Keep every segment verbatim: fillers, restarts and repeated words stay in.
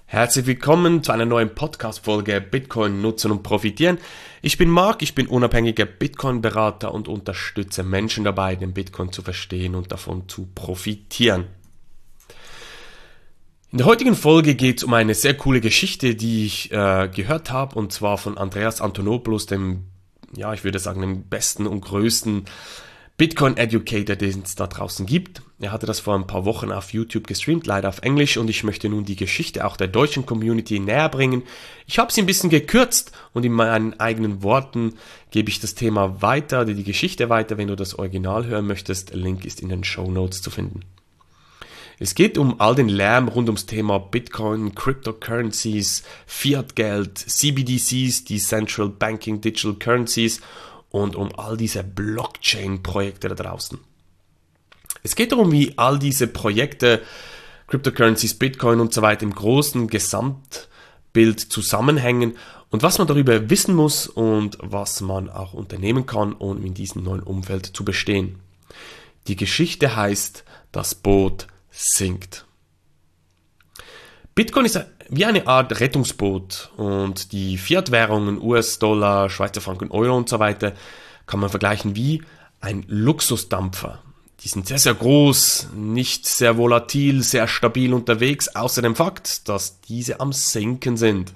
Herzlich willkommen zu einer neuen Podcast-Folge Bitcoin nutzen und profitieren. Ich bin Marc, ich bin unabhängiger Bitcoin-Berater und unterstütze Menschen dabei, den Bitcoin zu verstehen und davon zu profitieren. In der heutigen Folge geht es um eine sehr coole Geschichte, die ich äh, gehört habe, und zwar von Andreas Antonopoulos, dem, ja, ich würde sagen, dem besten und größten Bitcoin-Educator, den es da draußen gibt. Er hatte das vor ein paar Wochen auf YouTube gestreamt, leider auf Englisch, und ich möchte nun die Geschichte auch der deutschen Community näher bringen. Ich habe sie ein bisschen gekürzt und in meinen eigenen Worten gebe ich das Thema weiter, die Geschichte weiter. Wenn du das Original hören möchtest, der Link ist in den Shownotes zu finden. Es geht um all den Lärm rund ums Thema Bitcoin, Cryptocurrencies, Fiat-Geld, C B D Cs, die Central Banking Digital Currencies, und um all diese Blockchain-Projekte da draußen. Es geht darum, wie all diese Projekte, Cryptocurrencies, Bitcoin und so weiter im großen Gesamtbild zusammenhängen und was man darüber wissen muss und was man auch unternehmen kann, um in diesem neuen Umfeld zu bestehen. Die Geschichte heißt, das Boot sinkt. Bitcoin ist wie eine Art Rettungsboot, und die Fiat-Währungen, U S-Dollar, Schweizer Franken, Euro und so weiter kann man vergleichen wie ein Luxusdampfer. Die sind sehr, sehr groß, nicht sehr volatil, sehr stabil unterwegs, außer dem Fakt, dass diese am Sinken sind.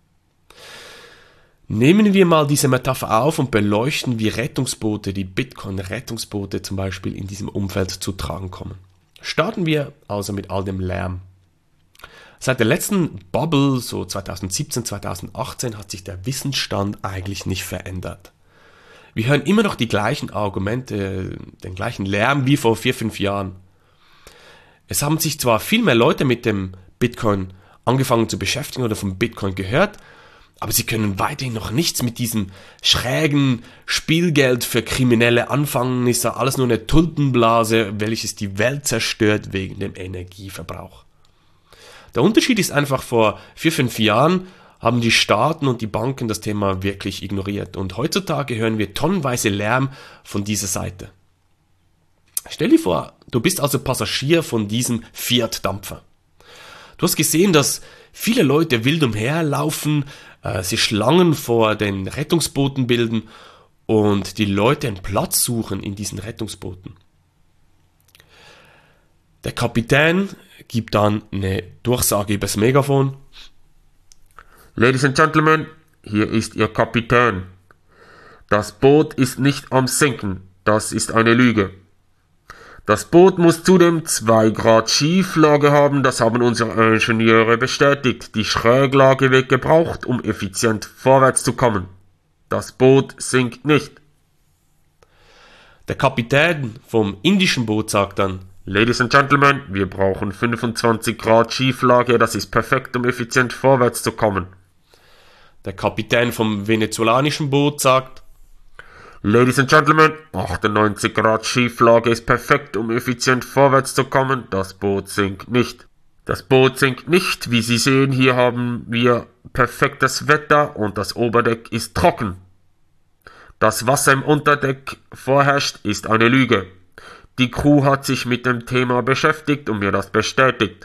Nehmen wir mal diese Metapher auf und beleuchten, wie Rettungsboote, die Bitcoin-Rettungsboote zum Beispiel, in diesem Umfeld zu tragen kommen. Starten wir also mit all dem Lärm. Seit der letzten Bubble, so zweitausendsiebzehn, zweitausendachtzehn, hat sich der Wissensstand eigentlich nicht verändert. Wir hören immer noch die gleichen Argumente, den gleichen Lärm wie vor vier, fünf Jahren. Es haben sich zwar viel mehr Leute mit dem Bitcoin angefangen zu beschäftigen oder vom Bitcoin gehört, aber sie können weiterhin noch nichts mit diesem schrägen Spielgeld für Kriminelle anfangen. Ist ja alles nur eine Tulpenblase, welches die Welt zerstört wegen dem Energieverbrauch. Der Unterschied ist einfach, vor vier, fünf Jahren haben die Staaten und die Banken das Thema wirklich ignoriert. Und heutzutage hören wir tonnenweise Lärm von dieser Seite. Stell dir vor, du bist also Passagier von diesem Fiat-Dampfer. Du hast gesehen, dass viele Leute wild umherlaufen, äh, sie Schlangen vor den Rettungsbooten bilden und die Leute einen Platz suchen in diesen Rettungsbooten. Der Kapitän gibt dann eine Durchsage übers Megafon. Ladies and Gentlemen, hier ist Ihr Kapitän. Das Boot ist nicht am Sinken, das ist eine Lüge. Das Boot muss zudem zwei Grad Schieflage haben, das haben unsere Ingenieure bestätigt. Die Schräglage wird gebraucht, um effizient vorwärts zu kommen. Das Boot sinkt nicht. Der Kapitän vom indischen Boot sagt dann: Ladies and Gentlemen, wir brauchen fünfundzwanzig Grad Schieflage, das ist perfekt, um effizient vorwärts zu kommen. Der Kapitän vom venezolanischen Boot sagt: Ladies and Gentlemen, achtundneunzig Grad Schieflage ist perfekt, um effizient vorwärts zu kommen. Das Boot sinkt nicht. Das Boot sinkt nicht, wie Sie sehen, hier haben wir perfektes Wetter und das Oberdeck ist trocken. Das Wasser im Unterdeck vorherrscht, ist eine Lüge. Die Crew hat sich mit dem Thema beschäftigt und mir das bestätigt.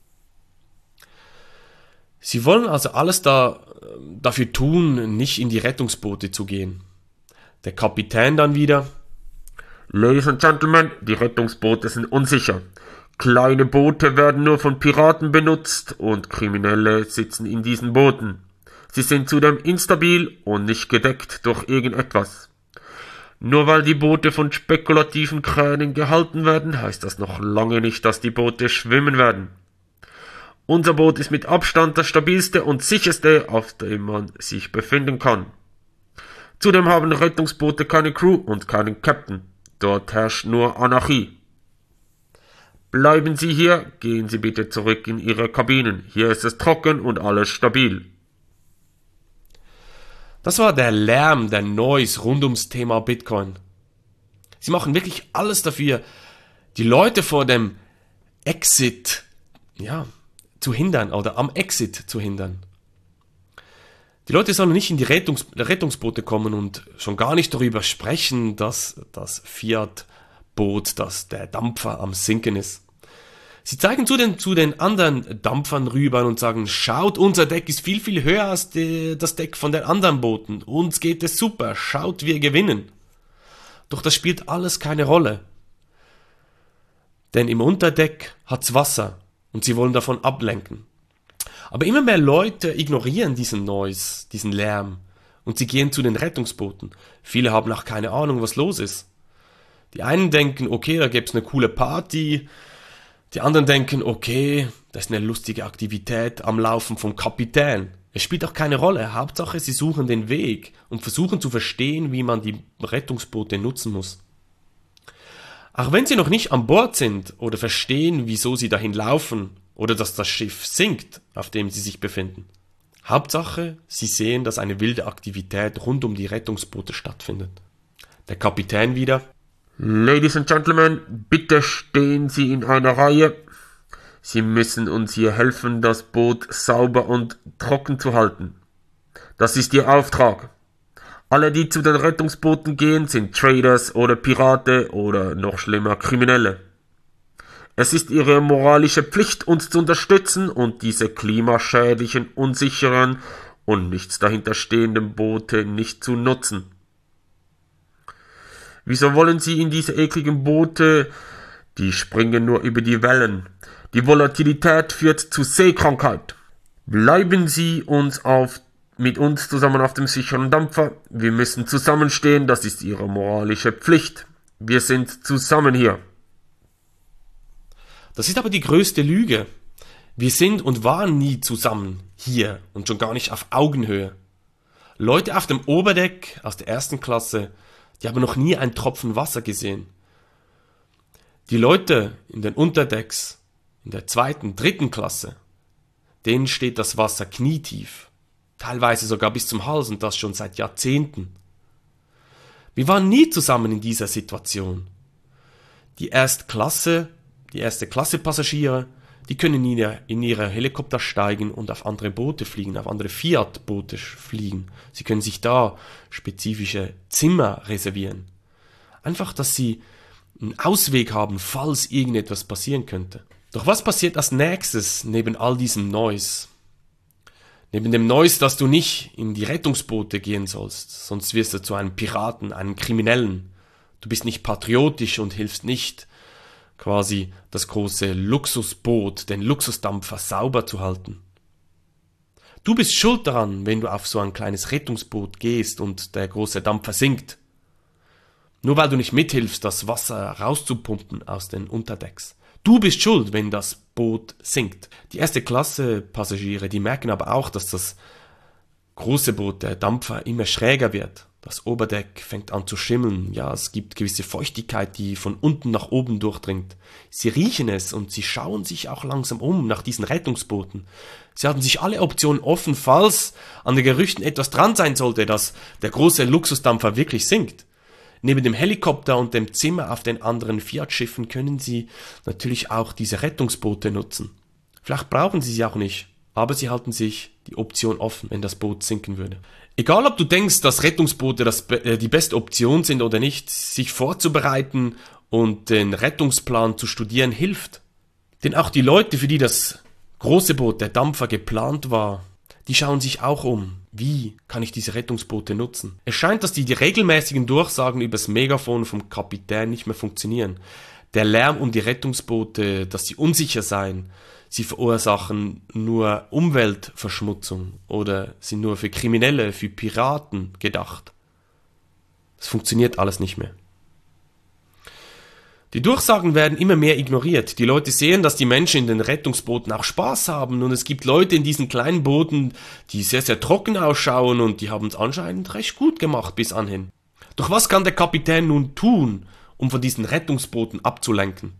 Sie wollen also alles da, dafür tun, nicht in die Rettungsboote zu gehen. Der Kapitän dann wieder: Ladies and Gentlemen, die Rettungsboote sind unsicher. Kleine Boote werden nur von Piraten benutzt und Kriminelle sitzen in diesen Booten. Sie sind zudem instabil und nicht gedeckt durch irgendetwas. Nur weil die Boote von spekulativen Kränen gehalten werden, heißt das noch lange nicht, dass die Boote schwimmen werden. Unser Boot ist mit Abstand das stabilste und sicherste, auf dem man sich befinden kann. Zudem haben Rettungsboote keine Crew und keinen Captain. Dort herrscht nur Anarchie. Bleiben Sie hier, gehen Sie bitte zurück in Ihre Kabinen. Hier ist es trocken und alles stabil. Das war der Lärm, der Noise rund ums Thema Bitcoin. Sie machen wirklich alles dafür, die Leute vor dem Exit, ja, zu hindern oder am Exit zu hindern. Die Leute sollen nicht in die Rettungs- Rettungsboote kommen und schon gar nicht darüber sprechen, dass das Fiat-Boot, dass der Dampfer am Sinken ist. Sie zeigen zu den, zu den anderen Dampfern rüber und sagen, schaut, unser Deck ist viel, viel höher als die, das Deck von den anderen Booten. Uns geht es super, schaut, wir gewinnen. Doch das spielt alles keine Rolle. Denn im Unterdeck hat's Wasser und sie wollen davon ablenken. Aber immer mehr Leute ignorieren diesen Noise, diesen Lärm und sie gehen zu den Rettungsbooten. Viele haben auch keine Ahnung, was los ist. Die einen denken, okay, da gibt's eine coole Party. Die anderen denken, okay, das ist eine lustige Aktivität am Laufen vom Kapitän. Es spielt auch keine Rolle. Hauptsache, sie suchen den Weg und versuchen zu verstehen, wie man die Rettungsboote nutzen muss. Auch wenn sie noch nicht an Bord sind oder verstehen, wieso sie dahin laufen oder dass das Schiff sinkt, auf dem sie sich befinden. Hauptsache, sie sehen, dass eine wilde Aktivität rund um die Rettungsboote stattfindet. Der Kapitän wieder. Ladies and Gentlemen, bitte stehen Sie in einer Reihe. Sie müssen uns hier helfen, das Boot sauber und trocken zu halten. Das ist Ihr Auftrag. Alle, die zu den Rettungsbooten gehen, sind Traders oder Pirate oder noch schlimmer Kriminelle. Es ist Ihre moralische Pflicht, uns zu unterstützen und diese klimaschädlichen, unsicheren und nichts dahinter stehenden Boote nicht zu nutzen. Wieso wollen Sie in diese ekligen Boote? Die springen nur über die Wellen. Die Volatilität führt zu Seekrankheit. Bleiben Sie uns auf, mit uns zusammen auf dem sicheren Dampfer. Wir müssen zusammenstehen, das ist Ihre moralische Pflicht. Wir sind zusammen hier. Das ist aber die größte Lüge. Wir sind und waren nie zusammen hier und schon gar nicht auf Augenhöhe. Leute auf dem Oberdeck aus der ersten Klasse, die haben noch nie einen Tropfen Wasser gesehen. Die Leute in den Unterdecks, in der zweiten, dritten Klasse, denen steht das Wasser knietief, teilweise sogar bis zum Hals und das schon seit Jahrzehnten. Wir waren nie zusammen in dieser Situation. Die Erstklasse, die erste Klasse Passagiere, die können in ihre, in ihre Helikopter steigen und auf andere Boote fliegen, auf andere Fiat-Boote fliegen. Sie können sich da spezifische Zimmer reservieren. Einfach, dass sie einen Ausweg haben, falls irgendetwas passieren könnte. Doch was passiert als nächstes neben all diesem Noise? Neben dem Noise, dass du nicht in die Rettungsboote gehen sollst, sonst wirst du zu einem Piraten, einem Kriminellen. Du bist nicht patriotisch und hilfst nicht, quasi das große Luxusboot, den Luxusdampfer sauber zu halten. Du bist schuld daran, wenn du auf so ein kleines Rettungsboot gehst und der große Dampfer sinkt. Nur weil du nicht mithilfst, das Wasser rauszupumpen aus den Unterdecks. Du bist schuld, wenn das Boot sinkt. Die erste Klasse Passagiere, die merken aber auch, dass das große Boot, der Dampfer, immer schräger wird. Das Oberdeck fängt an zu schimmeln. Ja, es gibt gewisse Feuchtigkeit, die von unten nach oben durchdringt. Sie riechen es und sie schauen sich auch langsam um nach diesen Rettungsbooten. Sie haben sich alle Optionen offen, falls an den Gerüchten etwas dran sein sollte, dass der große Luxusdampfer wirklich sinkt. Neben dem Helikopter und dem Zimmer auf den anderen Fiat-Schiffen können Sie natürlich auch diese Rettungsboote nutzen. Vielleicht brauchen Sie sie auch nicht, aber Sie halten sich die Option offen, wenn das Boot sinken würde. Egal, ob du denkst, dass Rettungsboote das, äh, die beste Option sind oder nicht, sich vorzubereiten und den Rettungsplan zu studieren hilft. Denn auch die Leute, für die das große Boot, der Dampfer, geplant war, die schauen sich auch um. Wie kann ich diese Rettungsboote nutzen? Es scheint, dass die, die regelmäßigen Durchsagen übers Megafon vom Kapitän nicht mehr funktionieren. Der Lärm um die Rettungsboote, dass sie unsicher seien, sie verursachen nur Umweltverschmutzung oder sind nur für Kriminelle, für Piraten gedacht. Das funktioniert alles nicht mehr. Die Durchsagen werden immer mehr ignoriert. Die Leute sehen, dass die Menschen in den Rettungsbooten auch Spaß haben und es gibt Leute in diesen kleinen Booten, die sehr, sehr trocken ausschauen und die haben es anscheinend recht gut gemacht bis anhin. Doch was kann der Kapitän nun tun, um von diesen Rettungsbooten abzulenken?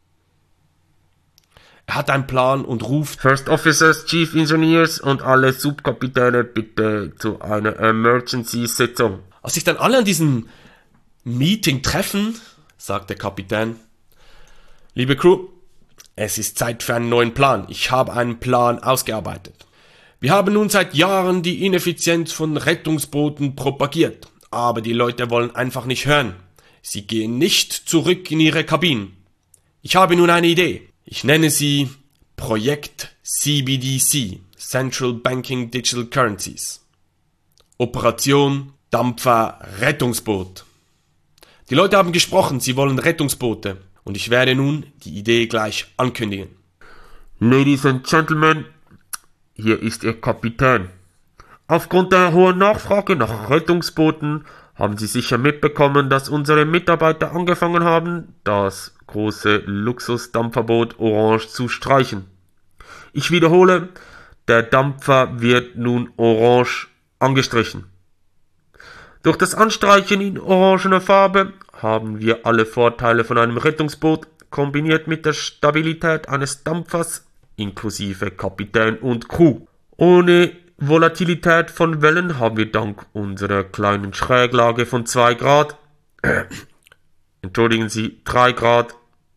Er hat einen Plan und ruft: First Officers, Chief Engineers und alle Subkapitäne bitte zu einer Emergency-Sitzung. Als sich dann alle an diesem Meeting treffen, sagt der Kapitän: Liebe Crew, es ist Zeit für einen neuen Plan. Ich habe einen Plan ausgearbeitet. Wir haben nun seit Jahren die Ineffizienz von Rettungsbooten propagiert, aber die Leute wollen einfach nicht hören. Sie gehen nicht zurück in ihre Kabinen. Ich habe nun eine Idee. Ich nenne sie Projekt C B D C, Central Banking Digital Currencies. Operation Dampfer Rettungsboot. Die Leute haben gesprochen, sie wollen Rettungsboote. Und ich werde nun die Idee gleich ankündigen. Ladies and Gentlemen, hier ist Ihr Kapitän. Aufgrund der hohen Nachfrage nach Rettungsbooten haben Sie sicher mitbekommen, dass unsere Mitarbeiter angefangen haben, das große Luxusdampferboot Orange zu streichen. Ich wiederhole, der Dampfer wird nun orange angestrichen. Durch das Anstreichen in orangener Farbe haben wir alle Vorteile von einem Rettungsboot kombiniert mit der Stabilität eines Dampfers inklusive Kapitän und Crew. Ohne Volatilität von Wellen haben wir dank unserer kleinen Schräglage von zwei Grad, äh, entschuldigen Sie, drei Grad,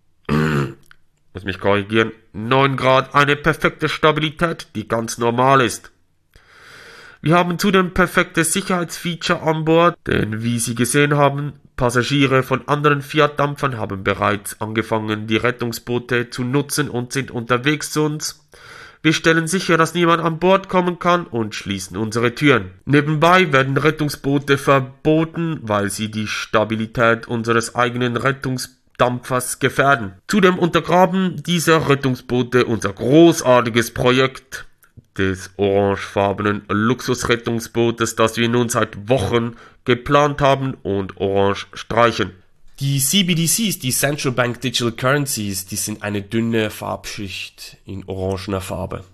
muss mich korrigieren, neun Grad eine perfekte Stabilität, die ganz normal ist. Wir haben zudem perfekte Sicherheitsfeature an Bord, denn wie Sie gesehen haben, Passagiere von anderen Fiat-Dampfern haben bereits angefangen, die Rettungsboote zu nutzen und sind unterwegs zu uns. Wir stellen sicher, dass niemand an Bord kommen kann und schließen unsere Türen. Nebenbei werden Rettungsboote verboten, weil sie die Stabilität unseres eigenen Rettungsdampfers gefährden. Zudem untergraben diese Rettungsboote unser großartiges Projekt des orangefarbenen Luxusrettungsbootes, das wir nun seit Wochen geplant haben und orange streichen. Die C B D Cs, die Central Bank Digital Currencies, die sind eine dünne Farbschicht in orangener Farbe.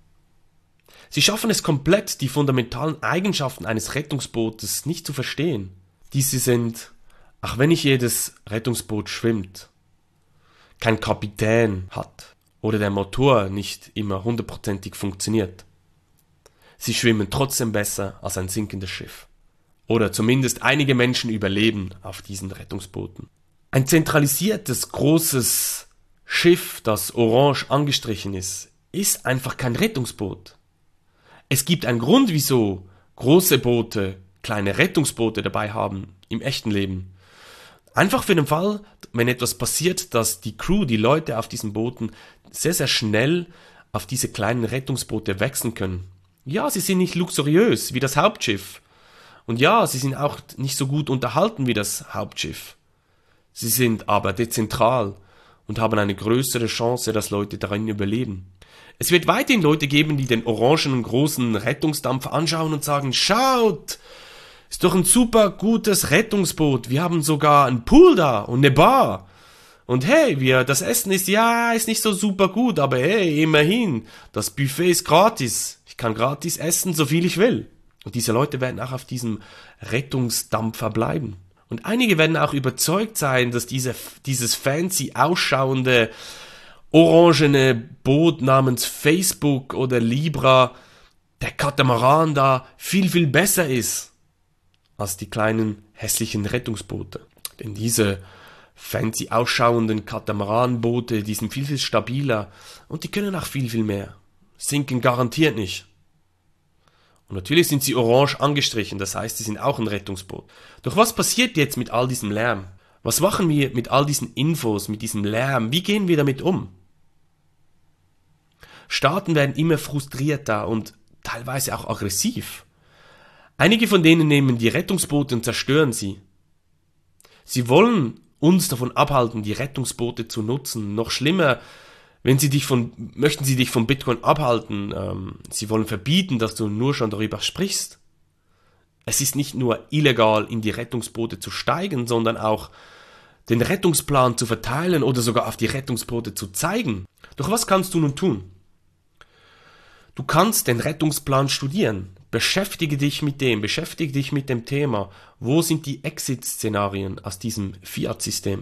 Sie schaffen es komplett, die fundamentalen Eigenschaften eines Rettungsbootes nicht zu verstehen. Diese sind, auch wenn nicht jedes Rettungsboot schwimmt, kein Kapitän hat oder der Motor nicht immer hundertprozentig funktioniert. Sie schwimmen trotzdem besser als ein sinkendes Schiff. Oder zumindest einige Menschen überleben auf diesen Rettungsbooten. Ein zentralisiertes, großes Schiff, das orange angestrichen ist, ist einfach kein Rettungsboot. Es gibt einen Grund, wieso große Boote kleine Rettungsboote dabei haben im echten Leben. Einfach für den Fall, wenn etwas passiert, dass die Crew, die Leute auf diesen Booten sehr, sehr schnell auf diese kleinen Rettungsboote wechseln können. Ja, sie sind nicht luxuriös wie das Hauptschiff. Und ja, sie sind auch nicht so gut unterhalten wie das Hauptschiff. Sie sind aber dezentral und haben eine größere Chance, dass Leute darin überleben. Es wird weiterhin Leute geben, die den orangenen großen Rettungsdampfer anschauen und sagen, schaut, ist doch ein super gutes Rettungsboot. Wir haben sogar einen Pool da und eine Bar. Und hey, wir, das Essen ist, ja, ist nicht so super gut, aber hey, immerhin, das Buffet ist gratis. Ich kann gratis essen, so viel ich will. Und diese Leute werden auch auf diesem Rettungsdampfer bleiben. Und einige werden auch überzeugt sein, dass diese, dieses fancy ausschauende orangene Boot namens Facebook oder Libra, der Katamaran da, viel, viel besser ist als die kleinen hässlichen Rettungsboote. Denn diese fancy ausschauenden Katamaranboote, die sind viel, viel stabiler und die können auch viel, viel mehr. Sinken garantiert nicht. Und natürlich sind sie orange angestrichen, das heißt, sie sind auch ein Rettungsboot. Doch was passiert jetzt mit all diesem Lärm? Was machen wir mit all diesen Infos, mit diesem Lärm? Wie gehen wir damit um? Staaten werden immer frustrierter und teilweise auch aggressiv. Einige von denen nehmen die Rettungsboote und zerstören sie. Sie wollen uns davon abhalten, die Rettungsboote zu nutzen. Noch schlimmer, wenn sie dich von, möchten sie dich von Bitcoin abhalten. Ähm, sie wollen verbieten, dass du nur schon darüber sprichst. Es ist nicht nur illegal, in die Rettungsboote zu steigen, sondern auch den Rettungsplan zu verteilen oder sogar auf die Rettungsboote zu zeigen. Doch was kannst du nun tun? Du kannst den Rettungsplan studieren. Beschäftige dich mit dem, beschäftige dich mit dem Thema. Wo sind die Exit-Szenarien aus diesem Fiat-System?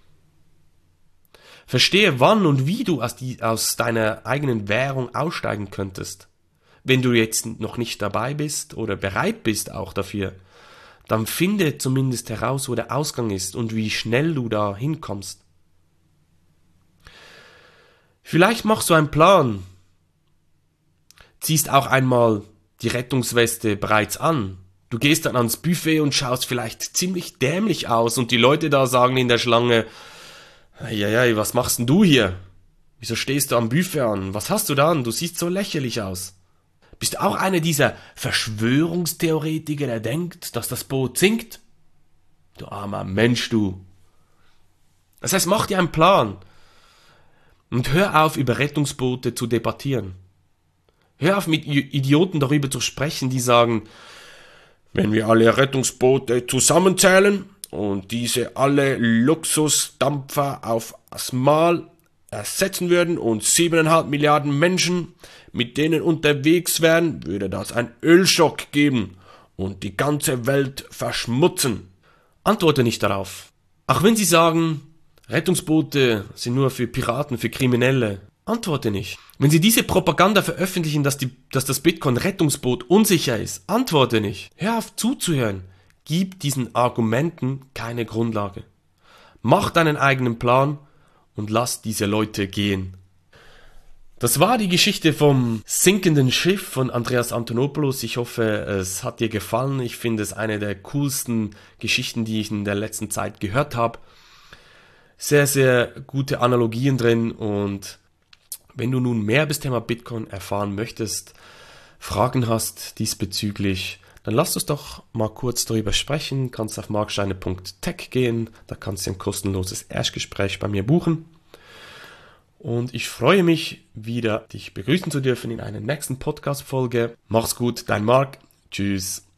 Verstehe, wann und wie du aus, die, aus deiner eigenen Währung aussteigen könntest. Wenn du jetzt noch nicht dabei bist oder bereit bist auch dafür, dann finde zumindest heraus, wo der Ausgang ist und wie schnell du da hinkommst. Vielleicht machst du einen Plan, ziehst auch einmal die Rettungsweste bereits an. Du gehst dann ans Buffet und schaust vielleicht ziemlich dämlich aus und die Leute da sagen in der Schlange, ja, ja, was machst denn du hier? Wieso stehst du am Buffet an? Was hast du da an? Du siehst so lächerlich aus. Bist du auch einer dieser Verschwörungstheoretiker, der denkt, dass das Boot sinkt? Du armer Mensch, du. Das heißt, mach dir einen Plan. Und hör auf, über Rettungsboote zu debattieren. Hör auf, mit Idioten darüber zu sprechen, die sagen, wenn wir alle Rettungsboote zusammenzählen und diese alle Luxusdampfer auf das Mal ersetzen würden und siebeneinhalb Milliarden Menschen mit denen unterwegs wären, würde das einen Ölschock geben und die ganze Welt verschmutzen. Antworte nicht darauf. Auch wenn sie sagen, Rettungsboote sind nur für Piraten, für Kriminelle. Antworte nicht. Wenn sie diese Propaganda veröffentlichen, dass, die, dass das Bitcoin-Rettungsboot unsicher ist, antworte nicht. Hör auf zuzuhören. Gib diesen Argumenten keine Grundlage. Mach deinen eigenen Plan und lass diese Leute gehen. Das war die Geschichte vom sinkenden Schiff von Andreas Antonopoulos. Ich hoffe, es hat dir gefallen. Ich finde es eine der coolsten Geschichten, die ich in der letzten Zeit gehört habe. Sehr, sehr gute Analogien drin, und wenn du nun mehr bis Thema Bitcoin erfahren möchtest, Fragen hast diesbezüglich, dann lass uns doch mal kurz darüber sprechen. Du kannst auf marksteine punkt tech gehen, da kannst du ein kostenloses Erstgespräch bei mir buchen. Und ich freue mich wieder, dich begrüßen zu dürfen in einer nächsten Podcast-Folge. Mach's gut, dein Marc. Tschüss.